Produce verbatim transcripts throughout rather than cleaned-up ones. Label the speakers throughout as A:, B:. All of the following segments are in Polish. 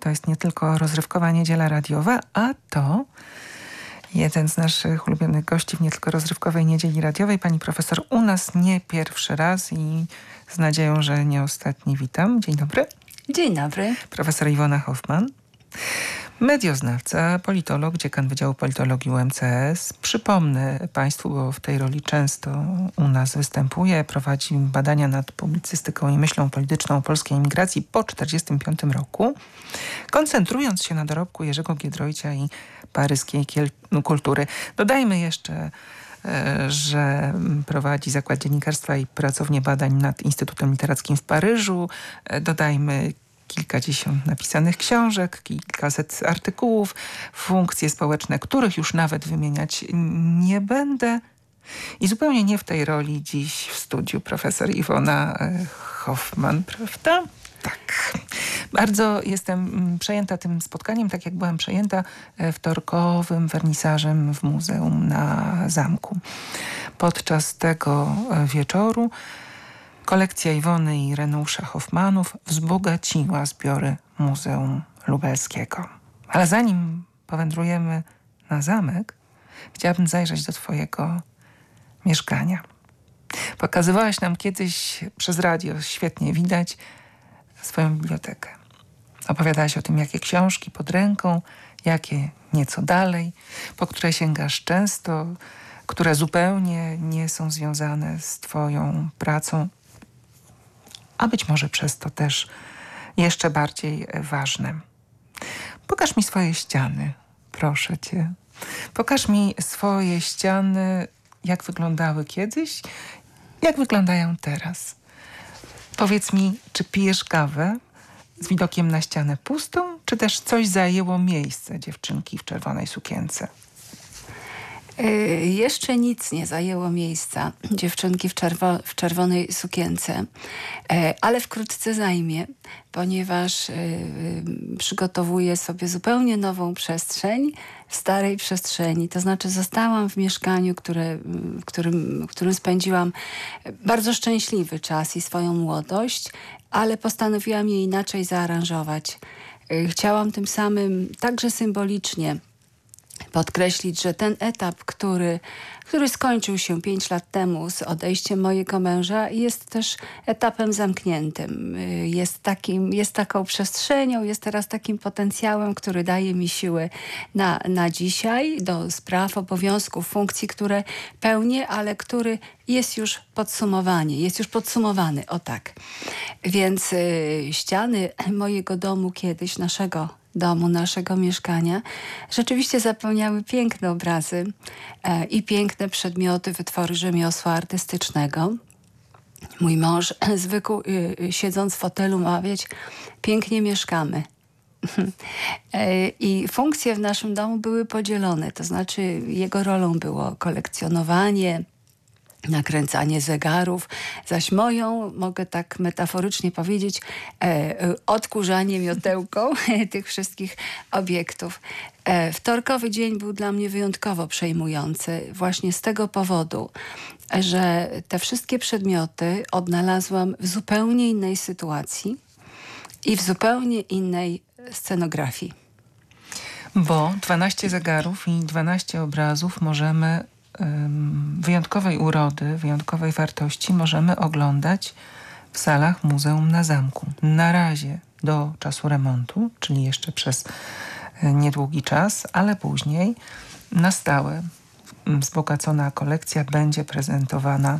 A: to jest nie tylko rozrywkowa niedziela radiowa, a to jeden z naszych ulubionych gości w nie tylko rozrywkowej niedzieli radiowej, pani profesor u nas nie pierwszy raz i z nadzieją, że nie ostatni. Witam. Dzień dobry.
B: Dzień dobry.
A: Profesor Iwona Hoffman. Medioznawca, politolog, dziekan Wydziału Politologii U M C S. Przypomnę państwu, bo w tej roli często u nas występuje, prowadzi badania nad publicystyką i myślą polityczną polskiej emigracji po tysiąc dziewięćset czterdziestym piątym roku, koncentrując się na dorobku Jerzego Giedroycia i paryskiej kultury. Dodajmy jeszcze, że prowadzi Zakład Dziennikarstwa i Pracownię Badań nad Instytutem Literackim w Paryżu. Dodajmy kilkadziesiąt napisanych książek, kilkaset artykułów, funkcje społeczne, których już nawet wymieniać nie będę. I zupełnie nie w tej roli dziś w studiu profesor Iwona Hoffman, prawda? Tak. Bardzo jestem przejęta tym spotkaniem, tak jak byłam przejęta wtorkowym wernisażem w Muzeum na Zamku. Podczas tego wieczoru kolekcja Iwony i Ireneusza Hoffmanów wzbogaciła zbiory Muzeum Lubelskiego. Ale zanim powędrujemy na zamek, chciałabym zajrzeć do twojego mieszkania. Pokazywałaś nam kiedyś przez radio, świetnie widać, swoją bibliotekę. Opowiadałaś o tym, jakie książki pod ręką, jakie nieco dalej, po które sięgasz często, które zupełnie nie są związane z twoją pracą, a być może przez to też jeszcze bardziej ważne. Pokaż mi swoje ściany, proszę cię. Pokaż mi swoje ściany, jak wyglądały kiedyś, jak wyglądają teraz. Powiedz mi, czy pijesz kawę z widokiem na ścianę pustą, czy też coś zajęło miejsce dziewczynki w czerwonej sukience?
B: Yy, jeszcze nic nie zajęło miejsca dziewczynki w, czerwo w czerwonej sukience, yy, ale wkrótce zajmie, ponieważ yy, przygotowuję sobie zupełnie nową przestrzeń w starej przestrzeni. To znaczy zostałam w mieszkaniu, które, w, którym, w którym spędziłam bardzo szczęśliwy czas i swoją młodość, ale postanowiłam je inaczej zaaranżować. Yy, chciałam tym samym także symbolicznie podkreślić, że ten etap, który, który skończył się pięć lat temu z odejściem mojego męża, jest też etapem zamkniętym. Jest, takim, jest taką przestrzenią, jest teraz takim potencjałem, który daje mi siły na, na dzisiaj, do spraw, obowiązków, funkcji, które pełnię, ale który jest już podsumowany, jest już podsumowany, o tak. Więc y, ściany mojego domu kiedyś, naszego domu, naszego mieszkania, rzeczywiście zapełniały piękne obrazy e, i piękne przedmioty, wytwory rzemiosła artystycznego. Mój mąż zwykł, y, y, siedząc w fotelu, mawiać: pięknie mieszkamy. e, I funkcje w naszym domu były podzielone, to znaczy jego rolą było kolekcjonowanie, nakręcanie zegarów, zaś moją, mogę tak metaforycznie powiedzieć, e, odkurzanie miotełką tych wszystkich obiektów. E, wtorkowy dzień był dla mnie wyjątkowo przejmujący właśnie z tego powodu, że te wszystkie przedmioty odnalazłam w zupełnie innej sytuacji i w zupełnie innej scenografii.
A: Bo dwanaście zegarów i dwanaście obrazów możemy wyjątkowej urody, wyjątkowej wartości możemy oglądać w salach Muzeum na Zamku. Na razie do czasu remontu, czyli jeszcze przez niedługi czas, ale później na stałe wzbogacona kolekcja będzie prezentowana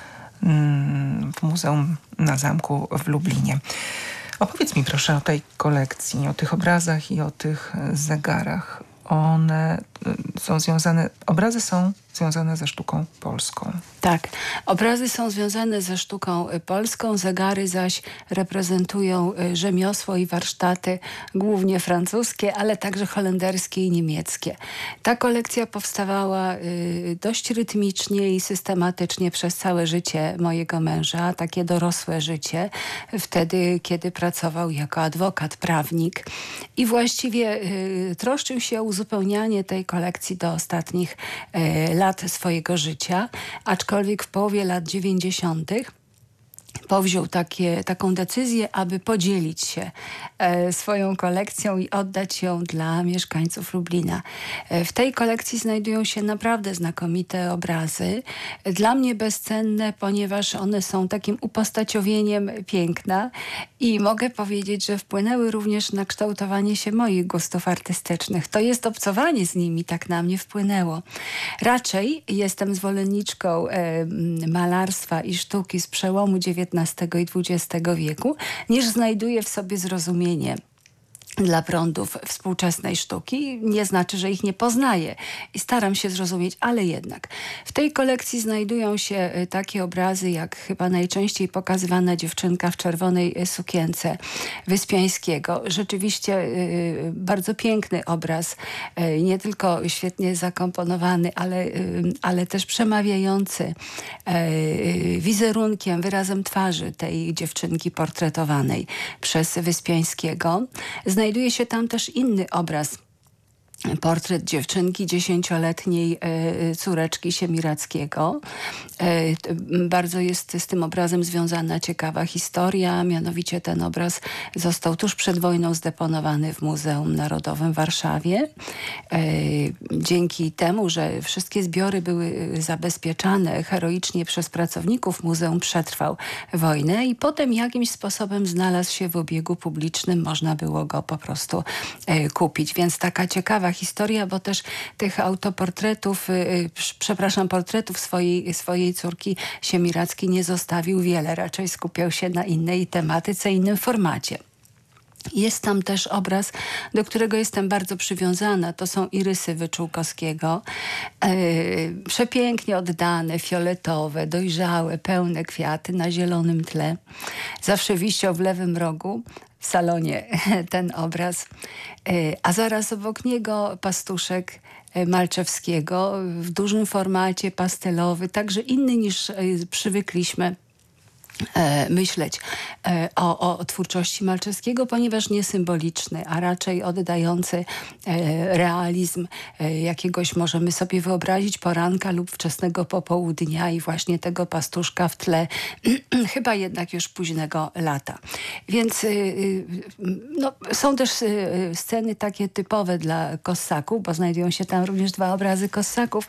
A: w Muzeum na Zamku w Lublinie. Opowiedz mi proszę o tej kolekcji, o tych obrazach i o tych zegarach. One są związane, obrazy są związane ze sztuką polską.
B: Tak, obrazy są związane ze sztuką polską, zegary zaś reprezentują rzemiosło i warsztaty głównie francuskie, ale także holenderskie i niemieckie. Ta kolekcja powstawała dość rytmicznie i systematycznie przez całe życie mojego męża, takie dorosłe życie, wtedy kiedy pracował jako adwokat, prawnik i właściwie troszczył się o uzupełnianie tej kolekcji do ostatnich lat swojego życia, aczkolwiek w połowie lat dziewięćdziesiątych powziął takie, taką decyzję, aby podzielić się e, swoją kolekcją i oddać ją dla mieszkańców Lublina. E, w tej kolekcji znajdują się naprawdę znakomite obrazy. Dla mnie bezcenne, ponieważ one są takim upostaciowieniem piękna i mogę powiedzieć, że wpłynęły również na kształtowanie się moich gustów artystycznych. To jest obcowanie z nimi tak na mnie wpłynęło. Raczej jestem zwolenniczką e, malarstwa i sztuki z przełomu dziewiętnastego i dwudziestego wieku, niż znajduję w sobie zrozumienie dla prądów współczesnej sztuki. Nie znaczy, że ich nie poznaję i staram się zrozumieć, ale jednak. W tej kolekcji znajdują się takie obrazy, jak chyba najczęściej pokazywana dziewczynka w czerwonej sukience Wyspiańskiego. Rzeczywiście y, bardzo piękny obraz, y, nie tylko świetnie zakomponowany, ale, y, ale też przemawiający y, wizerunkiem, wyrazem twarzy tej dziewczynki portretowanej przez Wyspiańskiego. Znajduje się tam też inny obraz. Portret dziewczynki, dziesięcioletniej e, córeczki Siemiradzkiego. E, bardzo jest z tym obrazem związana ciekawa historia. Mianowicie ten obraz został tuż przed wojną zdeponowany w Muzeum Narodowym w Warszawie. E, dzięki temu, że wszystkie zbiory były zabezpieczane heroicznie przez pracowników muzeum, przetrwał wojnę i potem jakimś sposobem znalazł się w obiegu publicznym. Można było go po prostu e, kupić. Więc taka ciekawa historia, bo też tych autoportretów, yy, przepraszam, portretów swojej, swojej córki Siemiradzkiej nie zostawił wiele. Raczej skupiał się na innej tematyce, innym formacie. Jest tam też obraz, do którego jestem bardzo przywiązana. To są irysy Wyczółkowskiego. Yy, przepięknie oddane, fioletowe, dojrzałe, pełne kwiaty na zielonym tle. Zawsze wisiał w lewym rogu w salonie ten obraz. Yy, a zaraz obok niego pastuszek Malczewskiego w dużym formacie, pastelowy, także inny niż yy, przywykliśmy E, myśleć e, o, o twórczości Malczewskiego, ponieważ nie symboliczny, a raczej oddający e, realizm e, jakiegoś, możemy sobie wyobrazić, poranka lub wczesnego popołudnia i właśnie tego pastuszka w tle chyba jednak już późnego lata. Więc y, y, no, są też y, sceny takie typowe dla Kossaków, bo znajdują się tam również dwa obrazy Kossaków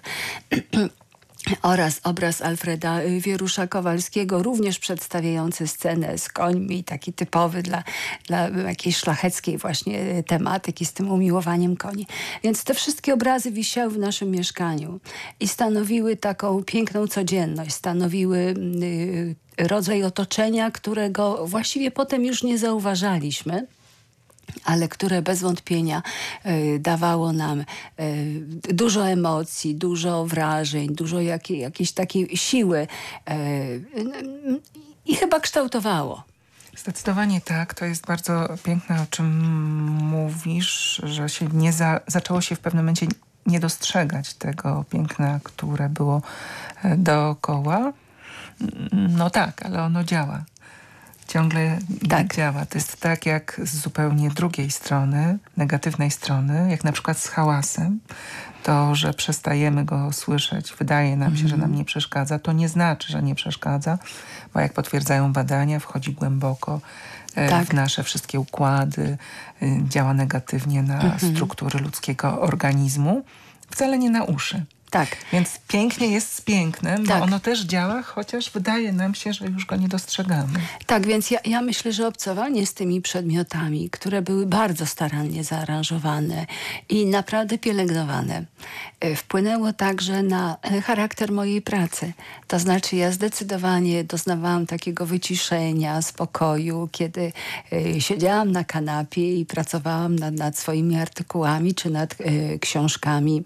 B: oraz obraz Alfreda Wierusza-Kowalskiego, również przedstawiający scenę z końmi, taki typowy dla, dla jakiejś szlacheckiej właśnie tematyki z tym umiłowaniem koni. Więc te wszystkie obrazy wisiały w naszym mieszkaniu i stanowiły taką piękną codzienność, stanowiły y, rodzaj otoczenia, którego właściwie potem już nie zauważaliśmy, ale które bez wątpienia y, dawało nam y, dużo emocji, dużo wrażeń, dużo jakiej, jakiejś takiej siły y, y, i chyba kształtowało.
A: Zdecydowanie tak. To jest bardzo piękne, o czym mówisz, że się nie za, zaczęło się w pewnym momencie nie dostrzegać tego piękna, które było dookoła. No tak, ale ono działa. Ciągle tak działa. To jest tak jak z zupełnie drugiej strony, negatywnej strony, jak na przykład z hałasem. To, że przestajemy go słyszeć, wydaje nam się, mm. że nam nie przeszkadza, to nie znaczy, że nie przeszkadza, bo jak potwierdzają badania, wchodzi głęboko e, tak. w nasze wszystkie układy, e, działa negatywnie na mm-hmm. struktury ludzkiego organizmu, wcale nie na uszy.
B: Tak.
A: Więc pięknie jest z pięknem,
B: tak.
A: bo ono też działa, chociaż wydaje nam się, że już go nie dostrzegamy.
B: Tak, więc ja, ja myślę, że obcowanie z tymi przedmiotami, które były bardzo starannie zaaranżowane i naprawdę pielęgnowane, wpłynęło także na charakter mojej pracy. To znaczy ja zdecydowanie doznawałam takiego wyciszenia, spokoju, kiedy y, siedziałam na kanapie i pracowałam nad, nad swoimi artykułami czy nad y, książkami,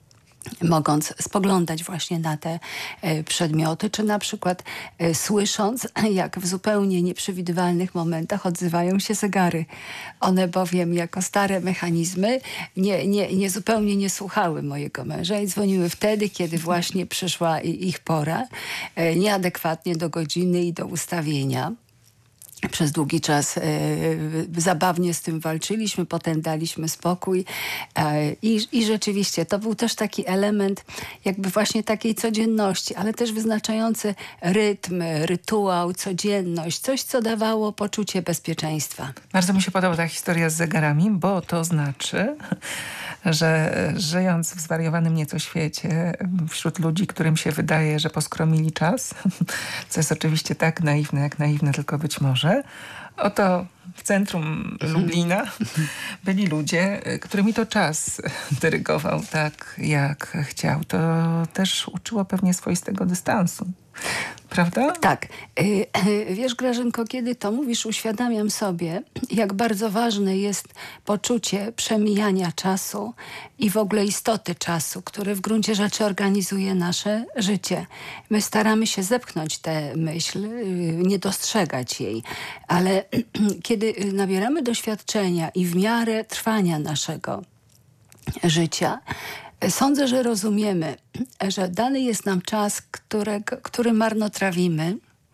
B: mogąc spoglądać właśnie na te e, przedmioty, czy na przykład e, słysząc, jak w zupełnie nieprzewidywalnych momentach odzywają się zegary. One bowiem jako stare mechanizmy nie, nie, nie zupełnie nie słuchały mojego męża i dzwoniły wtedy, kiedy właśnie przyszła ich pora, e, nieadekwatnie do godziny i do ustawienia. Przez długi czas e, zabawnie z tym walczyliśmy, potem daliśmy spokój e, i, i rzeczywiście to był też taki element jakby właśnie takiej codzienności, ale też wyznaczający rytm, rytuał, codzienność, coś, co dawało poczucie bezpieczeństwa.
A: Bardzo mi się podoba ta historia z zegarami, bo to znaczy, że żyjąc w zwariowanym nieco świecie, wśród ludzi, którym się wydaje, że poskromili czas, co jest oczywiście tak naiwne, jak naiwne tylko być może, oto w centrum Lublina byli ludzie, którymi to czas dyrygował tak, jak chciał. To też uczyło pewnie swoistego dystansu. Prawda?
B: Tak. Wiesz, Grażynko, kiedy to mówisz, uświadamiam sobie, jak bardzo ważne jest poczucie przemijania czasu i w ogóle istoty czasu, który w gruncie rzeczy organizuje nasze życie. My staramy się zepchnąć tę myśl, nie dostrzegać jej, ale kiedy nabieramy doświadczenia i w miarę trwania naszego życia, sądzę, że rozumiemy, że dany jest nam czas, którego, który marnotrawimy,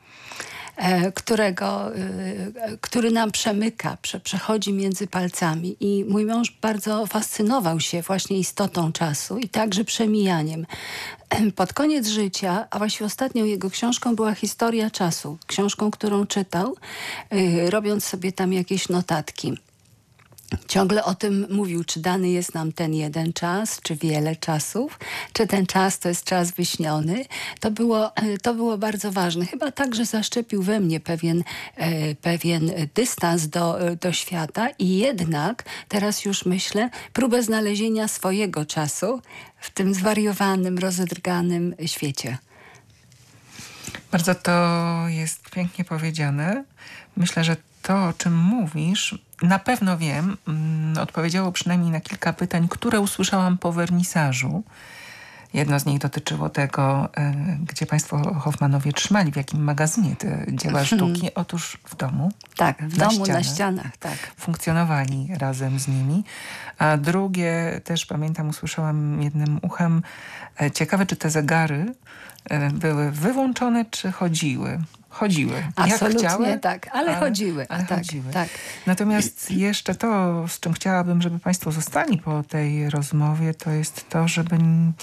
B: którego, który nam przemyka, prze, przechodzi między palcami. I mój mąż bardzo fascynował się właśnie istotą czasu i także przemijaniem. Pod koniec życia, a właściwie ostatnią jego książką była Historia czasu. Książką, którą czytał, robiąc sobie tam jakieś notatki. Ciągle o tym mówił, czy dany jest nam ten jeden czas, czy wiele czasów, czy ten czas to jest czas wyśniony. To było, to było bardzo ważne. Chyba także zaszczepił we mnie pewien, e, pewien dystans do, do świata i jednak, teraz już myślę, próbę znalezienia swojego czasu w tym zwariowanym, rozedrganym świecie.
A: Bardzo to jest pięknie powiedziane. Myślę, że to, o czym mówisz, na pewno wiem, mm, odpowiedziało przynajmniej na kilka pytań, które usłyszałam po wernisażu. Jedno z nich dotyczyło tego, y, gdzie państwo Hoffmanowie trzymali, w jakim magazynie te dzieła sztuki. Otóż w domu.
B: Tak, w
A: na
B: domu,
A: ścianach.
B: na ścianach, tak.
A: Funkcjonowali razem z nimi. A drugie, też pamiętam, usłyszałam jednym uchem, e, ciekawe, czy te zegary e, były wyłączone, czy chodziły. Chodziły.
B: Absolutnie
A: jak chciały,
B: tak, ale, ale chodziły.
A: Ale
B: tak,
A: chodziły.
B: Tak.
A: Natomiast jeszcze to, z czym chciałabym, żeby państwo zostali po tej rozmowie, to jest to, żeby,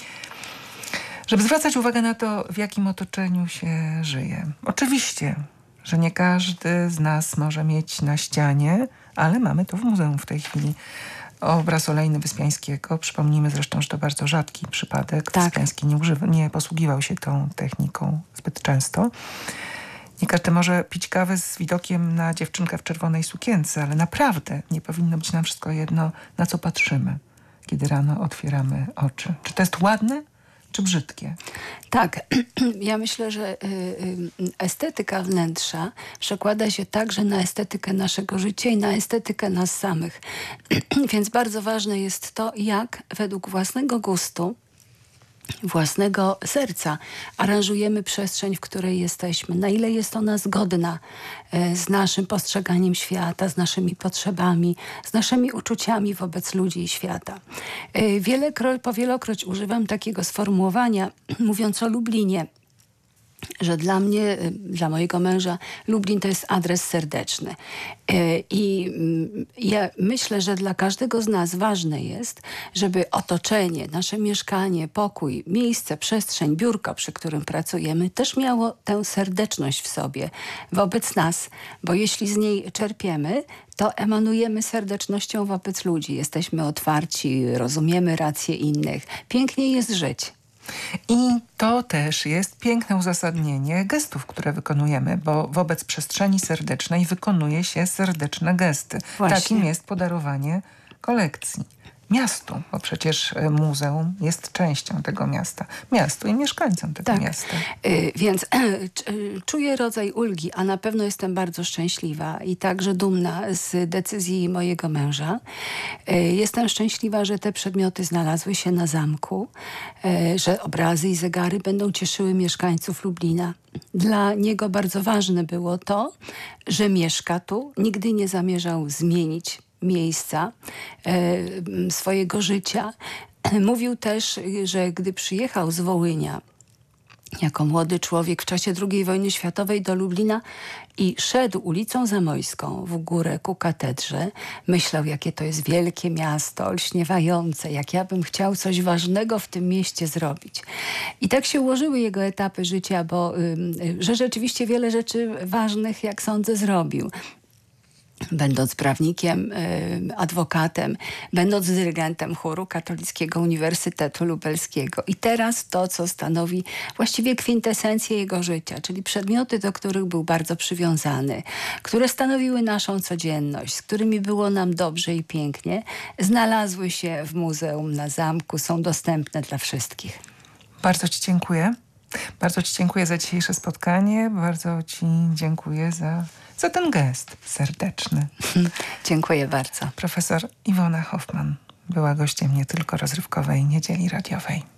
A: żeby zwracać uwagę na to, w jakim otoczeniu się żyje. Oczywiście, że nie każdy z nas może mieć na ścianie, ale mamy to w muzeum w tej chwili. Obraz olejny Wyspiańskiego. Przypomnijmy zresztą, że to bardzo rzadki przypadek.
B: Tak.
A: Wyspiański nie, używa, nie posługiwał się tą techniką zbyt często. Nie każdy może pić kawę z widokiem na dziewczynkę w czerwonej sukience, ale naprawdę nie powinno być nam wszystko jedno, na co patrzymy, kiedy rano otwieramy oczy. Czy to jest ładne, czy brzydkie?
B: Tak, ja myślę, że y, y, estetyka wnętrza przekłada się także na estetykę naszego życia i na estetykę nas samych. Więc bardzo ważne jest to, jak według własnego gustu, własnego serca aranżujemy przestrzeń, w której jesteśmy. Na ile jest ona zgodna e, z naszym postrzeganiem świata, z naszymi potrzebami, z naszymi uczuciami wobec ludzi i świata. E, wielekro, powielokroć używam takiego sformułowania, mówiąc o Lublinie, że dla mnie, dla mojego męża Lublin to jest adres serdeczny. I ja myślę, że dla każdego z nas ważne jest, żeby otoczenie, nasze mieszkanie, pokój, miejsce, przestrzeń, biurko, przy którym pracujemy, też miało tę serdeczność w sobie wobec nas, bo jeśli z niej czerpiemy, to emanujemy serdecznością wobec ludzi. Jesteśmy otwarci, rozumiemy racje innych. Pięknie jest żyć.
A: I to też jest piękne uzasadnienie gestów, które wykonujemy, bo wobec przestrzeni serdecznej wykonuje się serdeczne gesty.
B: Właśnie.
A: Takim jest podarowanie kolekcji miastu, bo przecież muzeum jest częścią tego miasta. Miastu i mieszkańcom tego
B: tak.
A: miasta.
B: Y, więc y, czuję rodzaj ulgi, a na pewno jestem bardzo szczęśliwa i także dumna z decyzji mojego męża. Y, jestem szczęśliwa, że te przedmioty znalazły się na zamku, y, że obrazy i zegary będą cieszyły mieszkańców Lublina. Dla niego bardzo ważne było to, że mieszka tu, nigdy nie zamierzał zmienić miejsca e, swojego życia. Mówił też, że gdy przyjechał z Wołynia jako młody człowiek w czasie drugiej wojny światowej do Lublina i szedł ulicą Zamojską w górę ku katedrze. Myślał, jakie to jest wielkie miasto, olśniewające, jak ja bym chciał coś ważnego w tym mieście zrobić. I tak się ułożyły jego etapy życia, bo y, że rzeczywiście wiele rzeczy ważnych, jak sądzę, zrobił. Będąc prawnikiem, y, adwokatem, będąc dyrygentem chóru Katolickiego Uniwersytetu Lubelskiego. I teraz to, co stanowi właściwie kwintesencję jego życia, czyli przedmioty, do których był bardzo przywiązany, które stanowiły naszą codzienność, z którymi było nam dobrze i pięknie, znalazły się w muzeum na zamku, są dostępne dla wszystkich.
A: Bardzo ci dziękuję. Bardzo ci dziękuję za dzisiejsze spotkanie. Bardzo ci dziękuję za, za ten gest serdeczny.
B: Dziękuję bardzo.
A: Profesor Iwona Hoffman była gościem nie tylko rozrywkowej Niedzieli Radiowej.